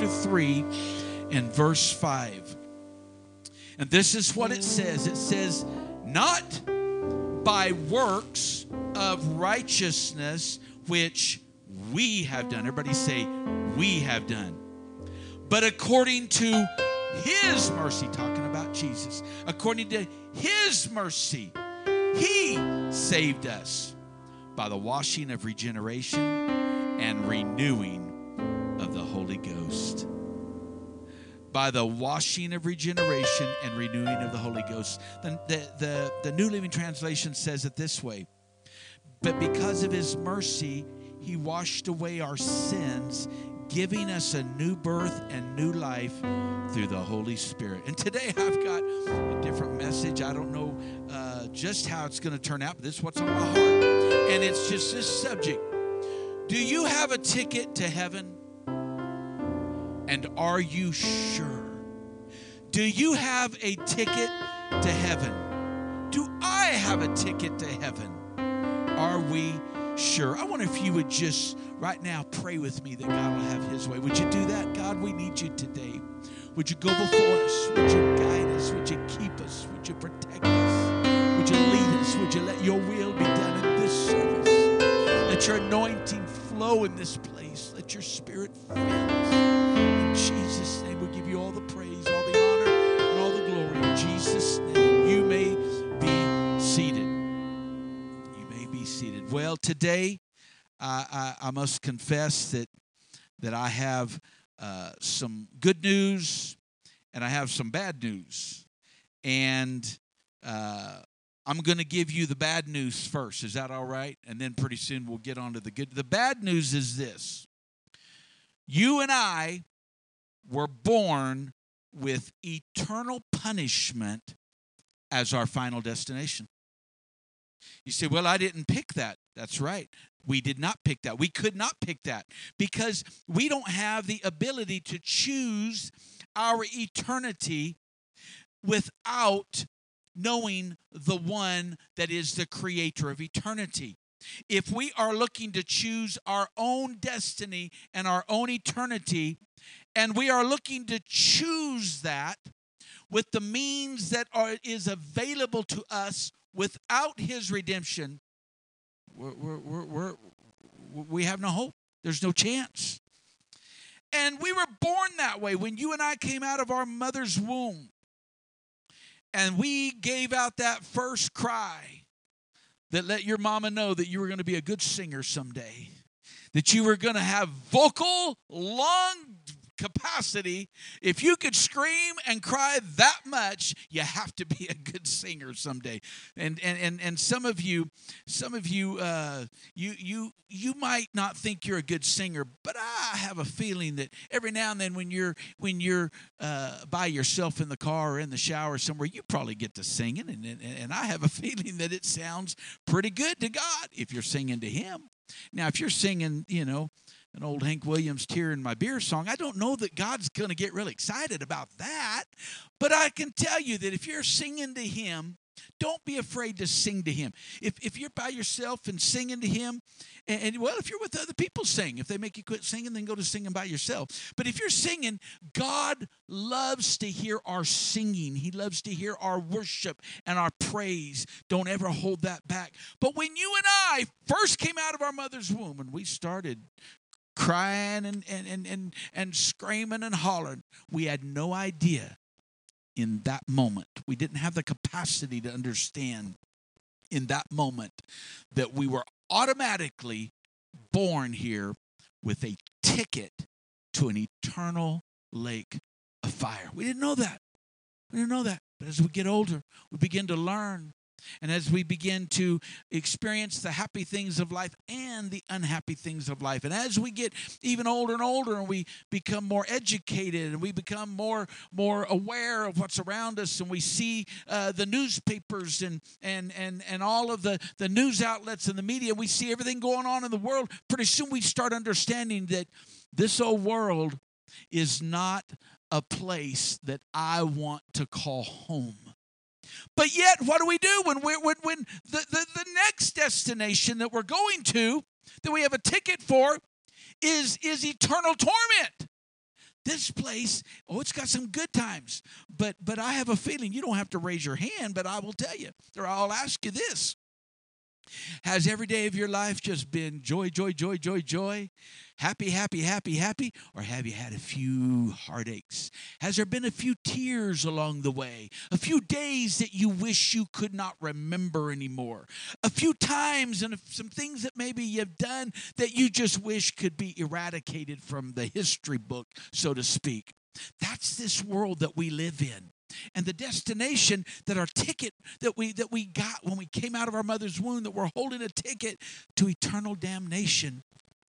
chapter 3 and verse 5. And this is what it says. It says, not by works of righteousness which we have done. Everybody say, we have done. But according to His mercy, talking about Jesus, according to His mercy, He saved us by the washing of regeneration and renewing of the Holy Ghost. By the washing of regeneration and renewing of the Holy Ghost. The New Living Translation says it this way. But because of His mercy, He washed away our sins, giving us a new birth and new life through the Holy Spirit. And today I've got a different message. I don't know just how it's going to turn out, but this is what's on my heart. And it's just this subject. Do you have a ticket to heaven? And are you sure? Do you have a ticket to heaven? Do I have a ticket to heaven? Are we sure? I wonder if you would just right now pray with me that God will have His way. Would you do that? God, we need You today. Would You go before us? Would You guide us? Would You keep us? Would You protect us? Would You lead us? Would You let Your will be done in this service? Let Your anointing flow in this place. Let Your Spirit fill us. In Jesus' name, we give You all the praise, all the honor, and all the glory. In Jesus' name, you may be seated. You may be seated. Well, today, I must confess that I have some good news and I have some bad news. And I'm going to give you the bad news first. Is that all right? And then pretty soon we'll get on to the good. The bad news is this. You and I were born with eternal punishment as our final destination. You say, well, I didn't pick that. That's right. We did not pick that. We could not pick that because we don't have the ability to choose our eternity without knowing the one that is the creator of eternity. If we are looking to choose our own destiny and our own eternity, and we are looking to choose that with the means that is available to us without His redemption, we have no hope. There's no chance. And we were born that way. When you and I came out of our mother's womb, and we gave out that first cry that let your mama know that you were going to be a good singer someday, that you were going to have vocal lung capacity. If you could scream and cry that much, you have to be a good singer someday. And some of you you might not think you're a good singer, but I have a feeling that every now and then when you're by yourself in the car or in the shower somewhere, you probably get to singing, and I have a feeling that it sounds pretty good to God if you're singing to Him. Now, if you're singing, an old Hank Williams Tear in My Beer song, I don't know that God's going to get really excited about that. But I can tell you that if you're singing to Him, don't be afraid to sing to Him. If you're by yourself and singing to Him, and if you're with other people, sing. If they make you quit singing, then go to singing by yourself. But if you're singing, God loves to hear our singing. He loves to hear our worship and our praise. Don't ever hold that back. But when you and I first came out of our mother's womb and we started crying and screaming and hollering, we had no idea in that moment. We didn't have the capacity to understand in that moment that we were automatically born here with a ticket to an eternal lake of fire. We didn't know that. We didn't know that. But as we get older, we begin to learn. And as we begin to experience the happy things of life and the unhappy things of life, and as we get even older and older and we become more educated and we become more aware of what's around us, and we see the newspapers and all of the news outlets and the media, we see everything going on in the world, pretty soon we start understanding that this old world is not a place that I want to call home. But yet, what do we do when the next destination that we're going to, that we have a ticket for, is eternal torment? This place, oh, it's got some good times. But I have a feeling you don't have to raise your hand, but I will tell you, or I'll ask you this. Has every day of your life just been joy, joy, joy, joy, joy? Happy, happy, happy, happy? Or have you had a few heartaches? Has there been a few tears along the way? A few days that you wish you could not remember anymore? A few times and some things that maybe you've done that you just wish could be eradicated from the history book, so to speak. That's this world that we live in. And the destination that our ticket that we got when we came out of our mother's womb, that we're holding a ticket to eternal damnation,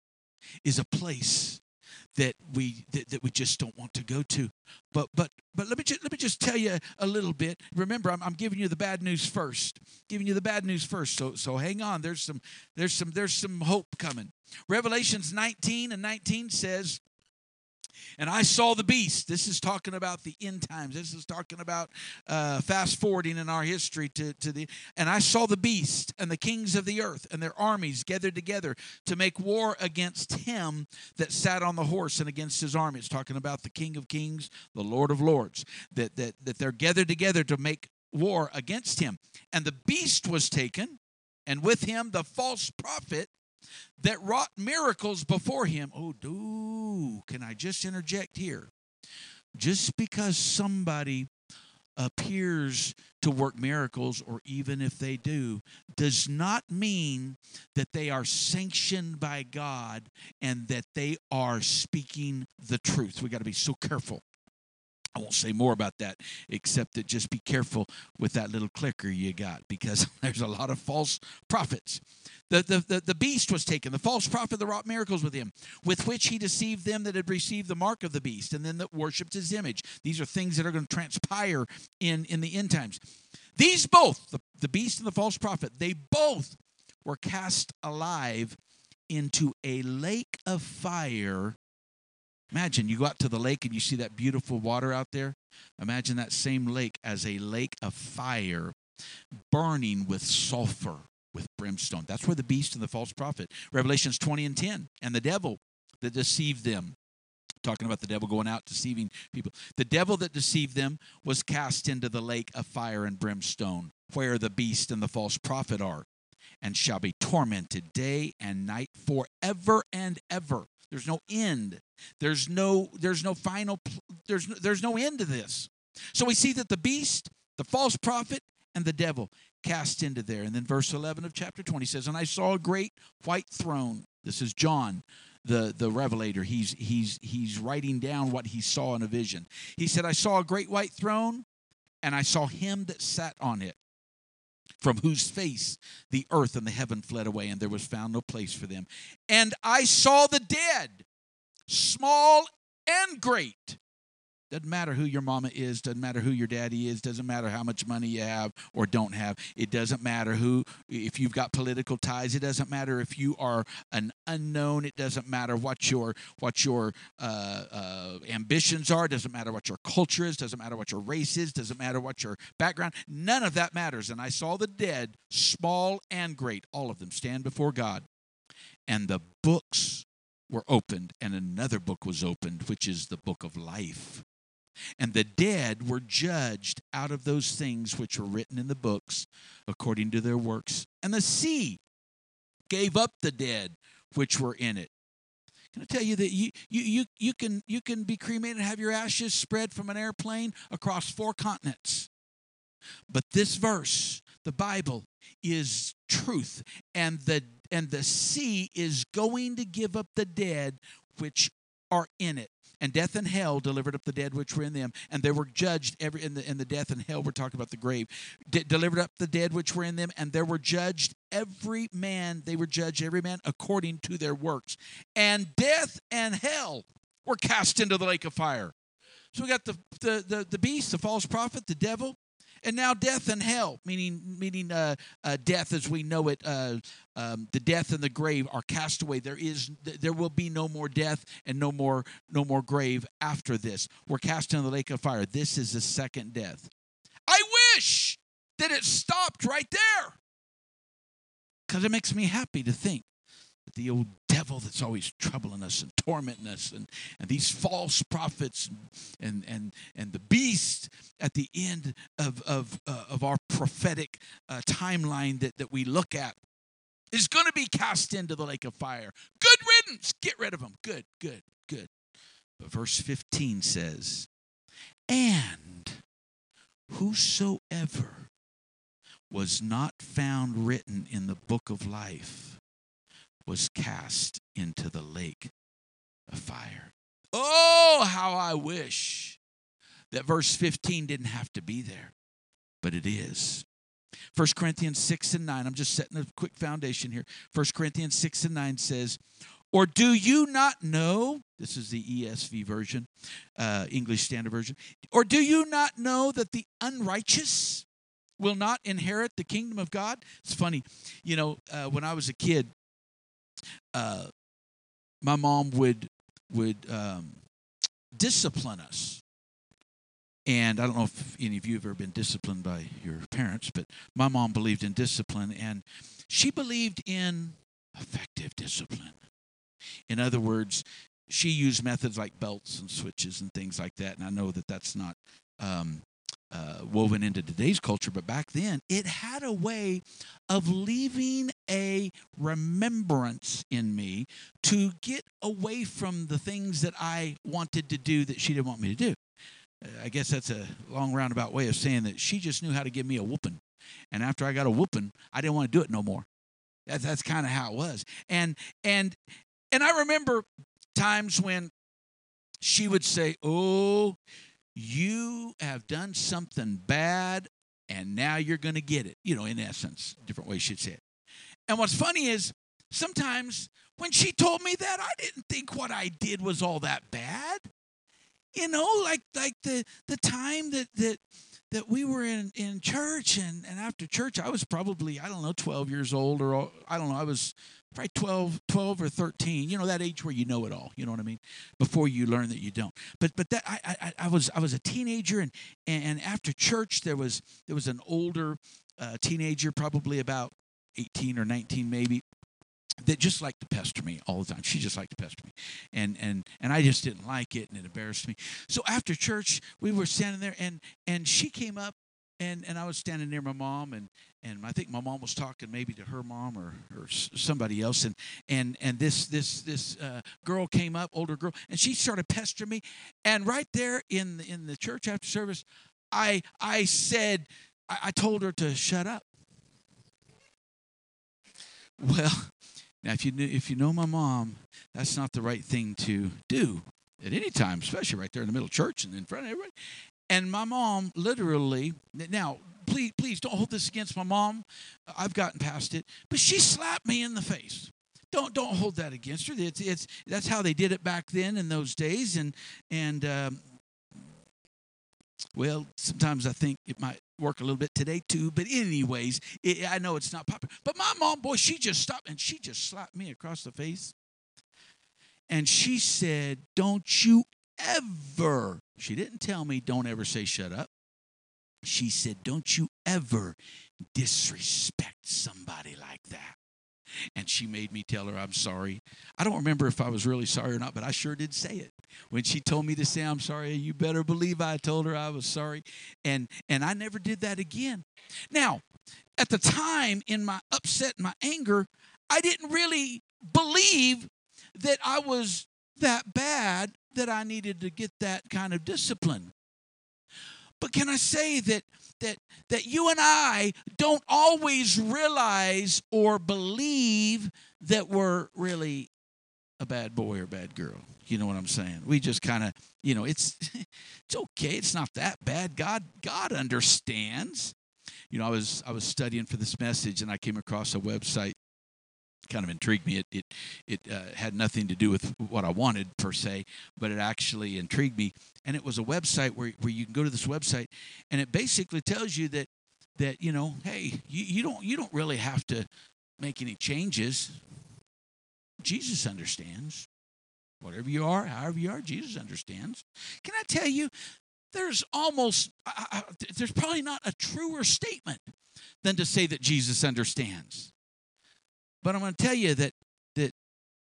is a place that we just don't want to go to. But let me just tell you a little bit. Remember, I'm giving you the bad news first. Giving you the bad news first. So hang on. There's some hope coming. Revelations 19:19 says, and I saw the beast. This is talking about the end times. This is talking about fast forwarding in our history to the. And I saw the beast and the kings of the earth and their armies gathered together to make war against him that sat on the horse and against his army. It's talking about the King of Kings, the Lord of Lords. That they're gathered together to make war against him. And the beast was taken, and with him the false prophet that wrought miracles before him. Can I just interject here? Just because somebody appears to work miracles, or even if they do, does not mean that they are sanctioned by God and that they are speaking the truth. We got to be so careful. I won't say more about that, except that just be careful with that little clicker you got, because there's a lot of false prophets. The beast was taken, the false prophet that wrought miracles with him, with which he deceived them that had received the mark of the beast, and then that worshipped his image. These are things that are going to transpire in the end times. These both, the beast and the false prophet, they both were cast alive into a lake of fire. Imagine you go out to the lake and you see that beautiful water out there. Imagine that same lake as a lake of fire burning with sulfur, with brimstone. That's where the beast and the false prophet. Revelations 20:10. And the devil that deceived them. Talking about the devil going out deceiving people. The devil that deceived them was cast into the lake of fire and brimstone, where the beast and the false prophet are, and shall be tormented day and night forever and ever. There's no end. There's no final. There's no end to this. So we see that the beast, the false prophet, and the devil cast into there. And then verse 11 of chapter 20 says, "And I saw a great white throne." This is John, the revelator. He's writing down what he saw in a vision. He said, "I saw a great white throne, and I saw him that sat on it, from whose face the earth and the heaven fled away, and there was found no place for them. And I saw the dead, small and great." Doesn't matter who your mama is, doesn't matter who your daddy is, doesn't matter how much money you have or don't have. It doesn't matter if you've got political ties. It doesn't matter if you are an unknown. It doesn't matter what your ambitions are. It doesn't matter what your culture is. Doesn't matter what your race is. Doesn't matter what your background. None of that matters. And I saw the dead, small and great, all of them stand before God. And the books were opened, and another book was opened, which is the book of life. And the dead were judged out of those things which were written in the books according to their works. And the sea gave up the dead which were in it. Can I tell you that you can be cremated and have your ashes spread from an airplane across 4 continents. But this verse, the Bible, is truth. And the sea is going to give up the dead which are in it. And death and hell delivered up the dead which were in them, and they were judged in the death and hell. We're talking about the grave. Delivered up the dead which were in them, and there were judged every man. They were judged every man according to their works. And death and hell were cast into the lake of fire. So we got the beast, the false prophet, the devil, and now death and hell, meaning death as we know it. The death and the grave are cast away. There will be no more death and no more grave after this. We're cast into the lake of fire. This is the second death. I wish that it stopped right there, because it makes me happy to think that the old devil that's always troubling us and tormenting us, and these false prophets and the beast at the end of our prophetic timeline that we look at is going to be cast into the lake of fire. Good riddance. Get rid of them. Good, good, good. But verse 15 says, and whosoever was not found written in the book of life was cast into the lake of fire. Oh, how I wish that verse 15 didn't have to be there, but it is. 1 Corinthians 6 and 9, I'm just setting a quick foundation here. 1 Corinthians 6 and 9 says, or do you not know, this is the ESV version, English Standard Version, or do you not know that the unrighteous will not inherit the kingdom of God? It's funny, when I was a kid, my mom would discipline us. And I don't know if any of you have ever been disciplined by your parents, but my mom believed in discipline, and she believed in effective discipline. In other words, she used methods like belts and switches and things like that, and I know that that's not woven into today's culture, but back then it had a way of leaving a remembrance in me to get away from the things that I wanted to do that she didn't want me to do. I guess that's a long roundabout way of saying that she just knew how to give me a whooping. And after I got a whooping, I didn't want to do it no more. That's kind of how it was. And I remember times when she would say, oh, you have done something bad, and now you're going to get it. In essence, different ways she'd say it. And what's funny is sometimes when she told me that, I didn't think what I did was all that bad. Like the time that we were in church, and after church, I was probably, 12 years old, or I was probably 12 or 13, that age where you know it all, you know what I mean, before you learn that you don't. But that I was a teenager, and after church there was an older teenager, probably about 18 or 19 maybe, that just liked to pester me all the time. She just liked to pester me. And I just didn't like it, and it embarrassed me. So after church, we were standing there, and she came up, and I was standing near my mom, and I think my mom was talking maybe to her mom or somebody else, and this girl came up, older girl, and she started pestering me. And right there in the church after service, I told her to shut up. Well, now, if you know my mom, that's not the right thing to do at any time, especially right there in the middle of church and in front of everybody. And my mom literally, now, please don't hold this against my mom. I've gotten past it. But she slapped me in the face. Don't hold that against her. That's how they did it back then in those days. Well, sometimes I think it might work a little bit today too, but anyways, I know it's not popular. But my mom, boy, she just stopped and she just slapped me across the face. And she said, don't you ever, she didn't tell me don't ever say shut up. She said, don't you ever disrespect somebody like that. And she made me tell her I'm sorry. I don't remember if I was really sorry or not, but I sure did say it. When she told me to say I'm sorry, you better believe I told her I was sorry. And I never did that again. Now, at the time, in my upset and my anger, I didn't really believe that I was that bad that I needed to get that kind of discipline. But can I say that you and I don't always realize or believe that we're really a bad boy or bad girl? You know what I'm saying? We just kind of, it's okay. It's not that bad. God understands. I was studying for this message, and I came across a website. Kind of intrigued me. It had nothing to do with what I wanted per se, but it actually intrigued me. And it was a website where you can go to this website, and it basically tells you that hey, you don't really have to make any changes. Jesus understands. Whatever you are, however you are, Jesus understands. Can I tell you, there's probably not a truer statement than to say that Jesus understands. But I'm going to tell you that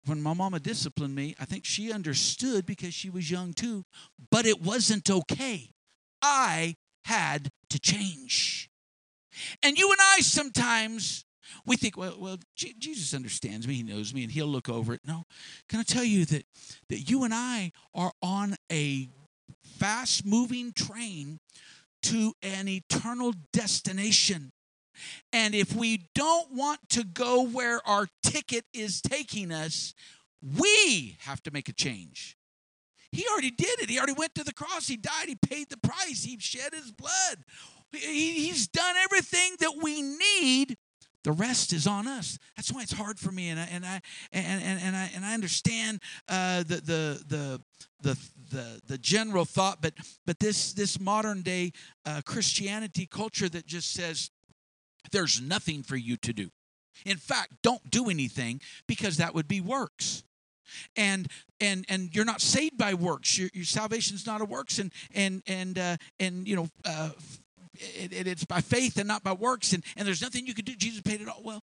when my mama disciplined me, I think she understood because she was young too, but it wasn't okay. I had to change. And you and I sometimes, we think, well, Jesus understands me. He knows me, and he'll look over it. No. Can I tell you that you and I are on a fast-moving train to an eternal destination. And if we don't want to go where our ticket is taking us, we have to make a change. He already did it. He already went to the cross. He died. He paid the price. He shed his blood. He's done everything that we need. The rest is on us. That's why it's hard for me, and I understand the general thought, but this modern day Christianity culture that just says there's nothing for you to do. In fact, don't do anything because that would be works. And you're not saved by works. Your salvation's not a works, and you know. It's by faith and not by works, and there's nothing you can do. Jesus paid it all. Well,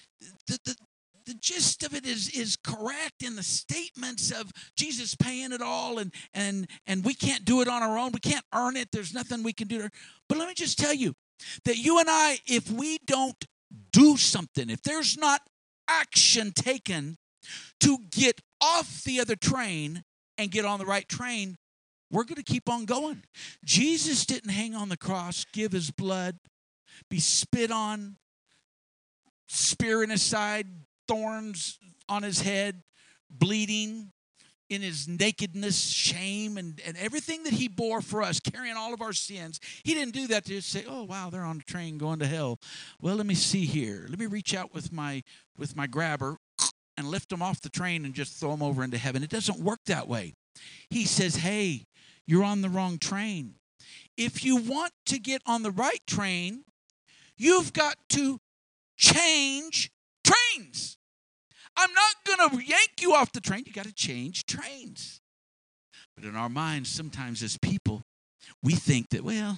the gist of it is correct in the statements of Jesus paying it all, and we can't do it on our own. We can't earn it. There's nothing we can do. But let me just tell you that you and I, if we don't do something, if there's not action taken to get off the other train and get on the right train, we're going to keep on going. Jesus didn't hang on the cross, give his blood, be spit on, spear in his side, thorns on his head, bleeding in his nakedness, shame, and everything that he bore for us, carrying all of our sins. He didn't do that to just say, oh, wow, they're on a train going to hell. Well, let me see here. Let me reach out with my grabber and lift them off the train and just throw them over into heaven. It doesn't work that way. He says, hey, you're on the wrong train. If you want to get on the right train, you've got to change trains. I'm not going to yank you off the train. You got to change trains. But in our minds, sometimes as people, we think that, well,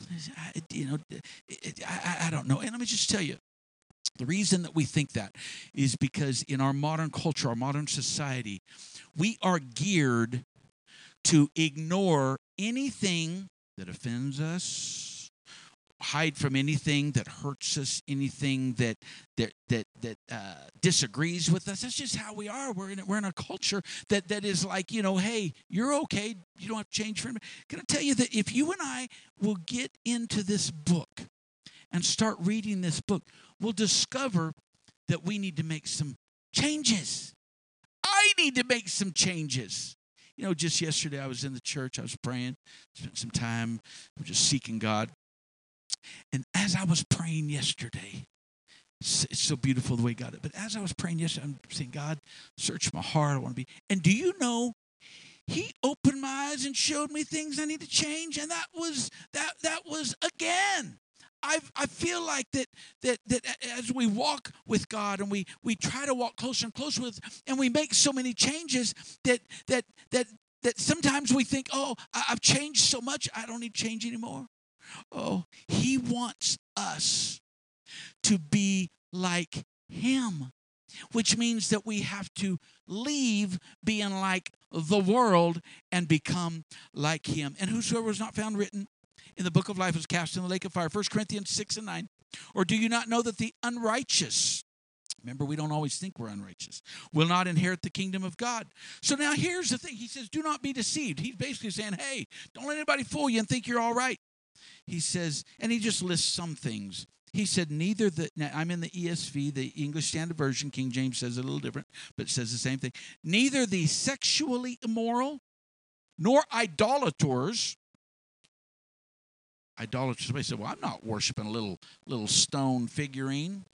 I don't know. And let me just tell you, the reason that we think that is because in our modern culture, our modern society, we are geared to ignore anything that offends us, hide from anything that hurts us, anything that disagrees with us. That's just how we are. We're in a culture that is like, hey, you're okay. You don't have to change for me. Can I tell you that if you and I will get into this book and start reading this book, we'll discover that we need to make some changes. I need to make some changes. Just yesterday I was in the church. I was praying, spent some time just seeking God. And as I was praying yesterday, it's so beautiful the way God did. But as I was praying yesterday, I'm saying, God, search my heart. I want to be. And do you know, he opened my eyes and showed me things I need to change. And that was again. I feel like that as we walk with God and we try to walk closer and closer with, and we make so many changes that sometimes we think, oh, I've changed so much, I don't need to change anymore. Oh, he wants us to be like him, which means that we have to leave being like the world and become like him. And whosoever was not found written in the book of life was cast in the lake of fire. 1 Corinthians 6:9. Or do you not know that the unrighteous, remember, we don't always think we're unrighteous, will not inherit the kingdom of God? So now here's the thing. He says, do not be deceived. He's basically saying, hey, don't let anybody fool you and think you're all right. He says, and he just lists some things. He said, now I'm in the ESV, the English Standard Version. King James says it a little different, but it says the same thing. Neither the sexually immoral nor idolaters. Somebody said, well, I'm not worshiping a little stone figurine.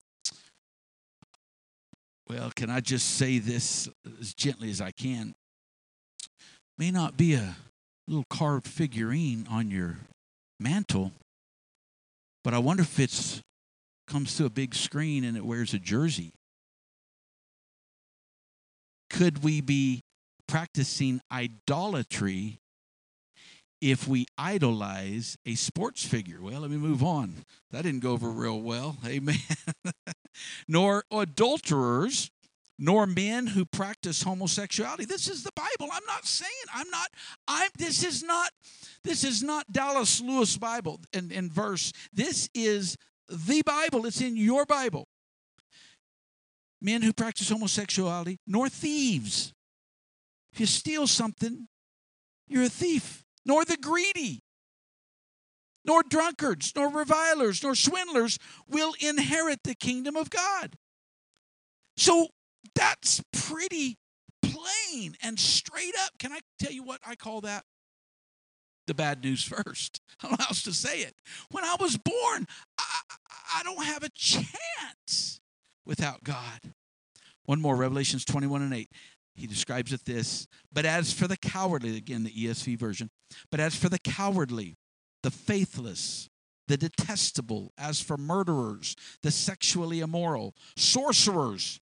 Well, can I just say this as gently as I can? May not be a little carved figurine on your mantle, but I wonder if it comes through a big screen and it wears a jersey. Could we be practicing idolatry if we idolize a sports figure? Well, let me move on. That didn't go over real well. Amen. Nor adulterers, nor men who practice homosexuality. This is the Bible. I'm not saying, this is not Dallas Lewis Bible in verse. This is the Bible. It's in your Bible. Men who practice homosexuality, nor thieves. If you steal something, you're a thief. Nor the greedy, nor drunkards, nor revilers, nor swindlers will inherit the kingdom of God. So that's pretty plain and straight up. Can I tell you what I call that? The bad news first. I don't know how else to say it. When I was born, I don't have a chance without God. One more, Revelations 21:8. He describes it this. But as for the cowardly, again, the ESV version. But as for the cowardly, the faithless, the detestable, as for murderers, the sexually immoral, sorcerers.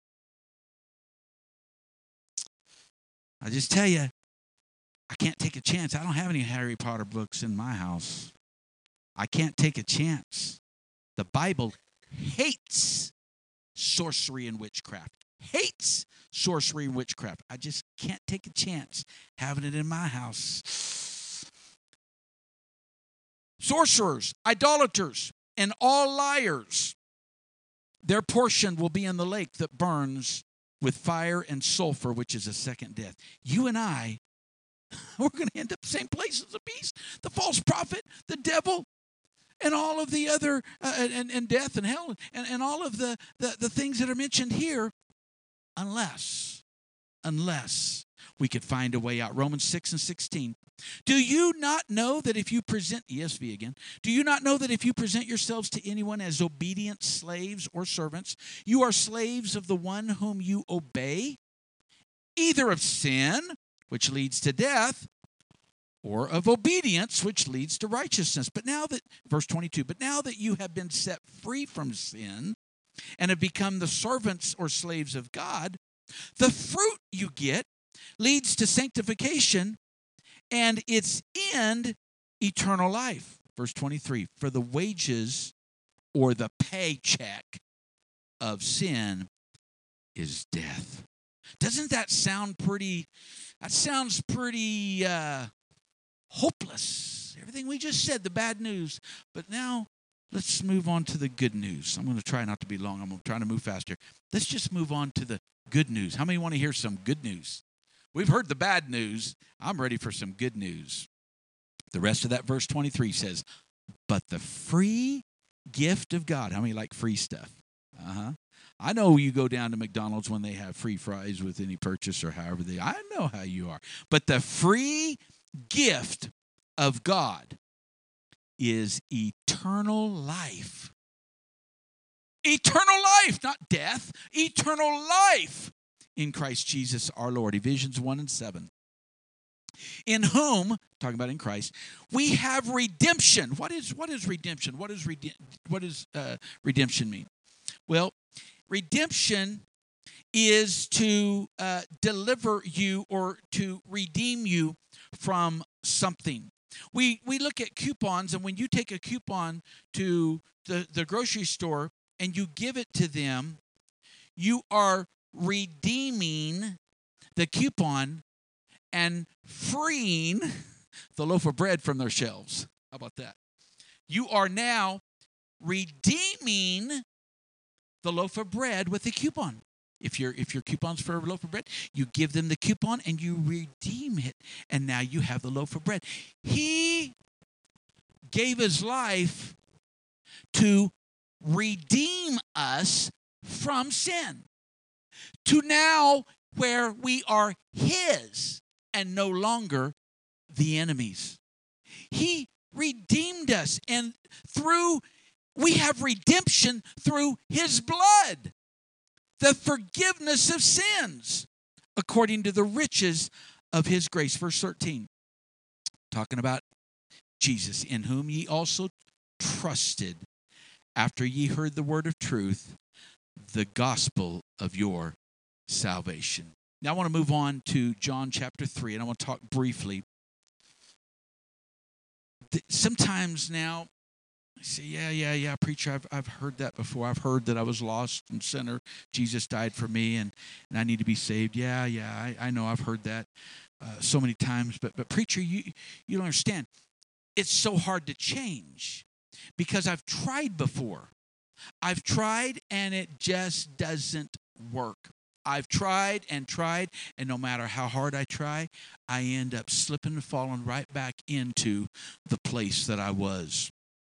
I just tell you, I can't take a chance. I don't have any Harry Potter books in my house. I can't take a chance. The Bible hates sorcery and witchcraft. Hates sorcery and witchcraft. I just can't take a chance having it in my house. Sorcerers, idolaters, and all liars, their portion will be in the lake that burns with fire and sulfur, which is a second death. You and I, we're going to end up the same place as the beast, the false prophet, the devil, and all of the other, and death and hell, and all of the things that are mentioned here, unless we could find a way out. Romans 6:16. Do you not know that if you present, ESV again, do you not know that if you present yourselves to anyone as obedient slaves or servants, you are slaves of the one whom you obey, either of sin, which leads to death, or of obedience, which leads to righteousness. But now that, verse 22, but now that you have been set free from sin and have become the servants or slaves of God, the fruit you get leads to sanctification and its end, eternal life. Verse 23, for the wages or the paycheck of sin is death. Doesn't that sound pretty, that sounds pretty hopeless. Everything we just said, the bad news. But now let's move on to the good news. I'm going to try not to be long. I'm going to try to move faster. Let's just move on to the good news. How many want to hear some good news? We've heard the bad news. I'm ready for some good news. The rest of that verse 23 says, but the free gift of God. How many like free stuff? I know you go down to McDonald's when they have free fries with any purchase or however they, I know how you are. But the free gift of God is eternal life. Eternal life, not death. Eternal life in Christ Jesus our Lord. Ephesians 1:7. In whom, talking about in Christ, we have redemption. What is redemption? What does redemption mean? Well, redemption is to deliver you or to redeem you from something. We look at coupons, and when you take a coupon to the grocery store and you give it to them, you are redeeming the coupon and freeing the loaf of bread from their shelves. How about that? You are now redeeming the loaf of bread with a coupon. If your coupon's for a loaf of bread, you give them the coupon and you redeem it, and now you have the loaf of bread. He gave his life to redeem us from sin, to now where we are his and no longer the enemies. He redeemed us, and we have redemption through his blood, the forgiveness of sins, according to the riches of his grace. Verse 13, talking about Jesus, in whom ye also trusted, after ye heard the word of truth, the gospel of your salvation. Now I want to move on to John chapter 3, and I want to talk briefly. Sometimes now, I say, yeah, preacher, I've heard that before. I've heard that I was lost and sinner. Jesus died for me, and I need to be saved. Yeah, I know I've heard that so many times. But preacher, you don't understand. It's so hard to change because I've tried before. I've tried, and it just doesn't work. I've tried, and no matter how hard I try, I end up slipping and falling right back into the place that I was.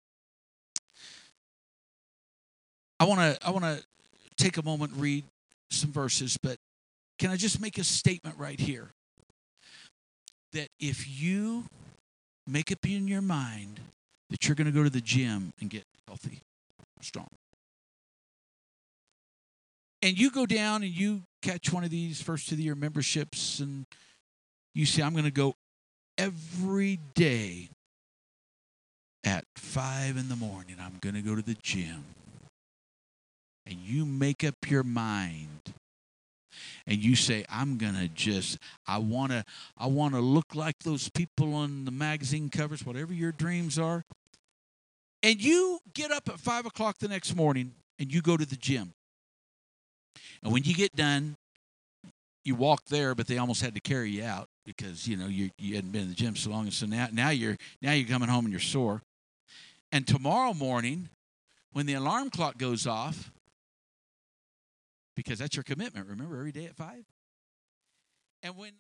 I want to take a moment and read some verses, but can I just make a statement right here that if you make up in your mind that you're going to go to the gym and get healthy, strong, and you go down and you catch one of these first of the year memberships and you say, I'm going to go every day at 5 in the morning, I'm going to go to the gym. And you make up your mind and you say, I'm going to just, I want to look like those people on the magazine covers, whatever your dreams are. And you get up at 5 o'clock the next morning and you go to the gym. And when you get done, you walk there, but they almost had to carry you out because, you hadn't been in the gym so long. And so now you're coming home and you're sore. And tomorrow morning, when the alarm clock goes off, because that's your commitment, remember, every day at 5? And when